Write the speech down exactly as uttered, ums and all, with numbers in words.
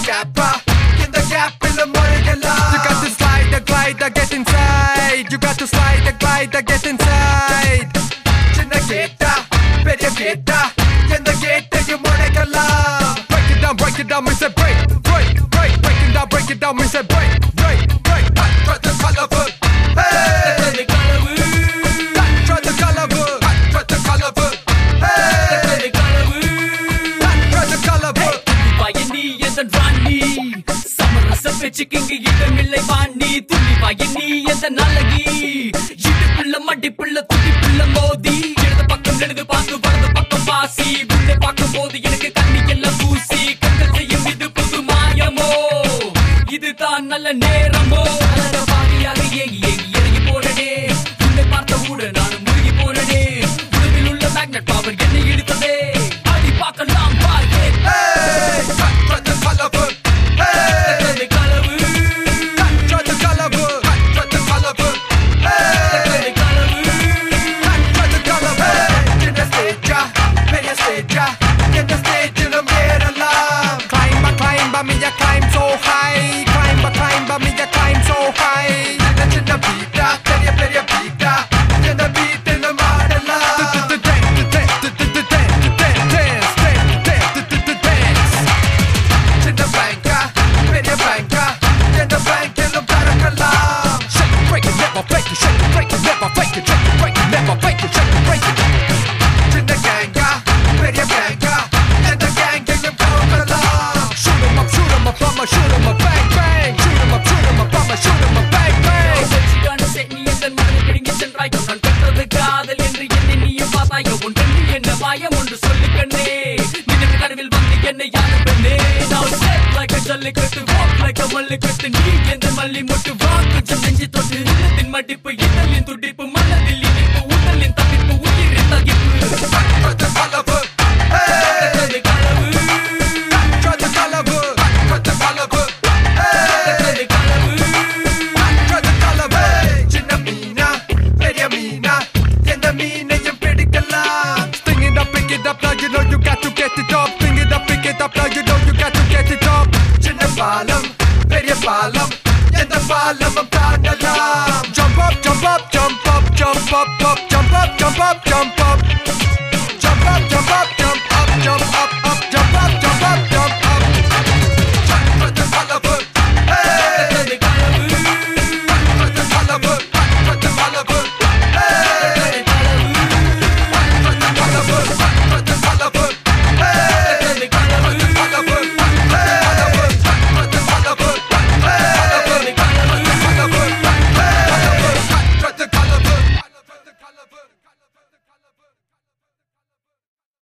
gap in the gap in the morigala. You got to slide the glide the get inside. You got to slide the glide the get inside. Chinna geta periya geta in the gate you morigala. Break it down, break it down, we say break, break, break, break it down, break it down, we say break, break, break. Try the colorful, hey. Try the colorful, try the colorful, hey. Try the colorful. பயனி எந்தன் ராணி சமரச பேச்சுக்கிங்கு இடமில்லை வாணி துள்ளி பயனி எந்தன் அழகி இடுப்புள்ள மடிப்புள்ள துடிப்புள்ள மோதி இடது பக்கம் எழுது பார்த்து வலது பக்கம் வாசி உள்ளே பார்க்கும் போது எனக்கு கண்ணி எல்லாம் பூசி கண்கள் செய்யும் இது புது மாயமோ இதுதான் நல்ல நேரமோ அழக பாவியாக ஏகி ஏகி இறங்கி போனடே உன்னை பார்த்தவுடன் நானும் முழுகி போனடே உடலில் உள்ள மேக்னட் பவர் என்னை இழுத்ததே அடி பார்க்கலாம் பாருங்க. Try the colorful, hey. The colorful, Try the colorful, try the colorful, hey. the colorful. Try the colorful. In the stage, periya stage, in the stage in the mirror. Climb, a climb, a me a climb so high. Climb, a climb, a me a climb so high. In the chinna beat, periya periya beat, in the beat in the model. Chinna banka, periya banka, in the bank in the barakalam. Shake it, break it, never fake it. Shake it, break it, never fake it. Shake it, break it, never fake it. Shake it, break it. Chinna ganga, periya ganga, in the gang in the barakalam. Shoot 'em up, shoot 'em up, I'ma shoot 'em up, bang bang. Shoot 'em up, shoot 'em up, I'ma shoot 'em up, bang bang. செஞ்சிக்கான சென்னி எந்தன் மனதை பிடுங்கி சென்றாயோ நான் பெற்றது காதல் என்று என்னை நீயும் பார்த்தாயோ உன் கண்ணி என்ன மாயம் ஒன்று சொல்லு கண்ணே நினைவு கனவில் வந்து என்னை யாரும் பெண்ணே நான் set like a jallikattu walk like a மல்லிக்கட்டு நீ எந்த மல்லி மொட்டு வாக்கு நெஞ்சு தொட்டு உள்ளத்தின் மடிப்பு இதழின் துடிப்பு மனதில் இனிப்பு உடலின் தவிப்பு உயிரின் தகிப்பு. Try the colorful, hey. The colorful, Try the colorful, try the colorful, hey. the colorful. Try the colorful. Chinna meena, periya meena, endha meenayum pedikalam. Sting it up, pick it up, now you know you got to get it up. Sting it up, pick it up, now you know you got to get it up. Chinna palam, periya palam, endha palam taanalam. Jump up, jump up, jump up, jump up, up, jump up, jump up, jump up.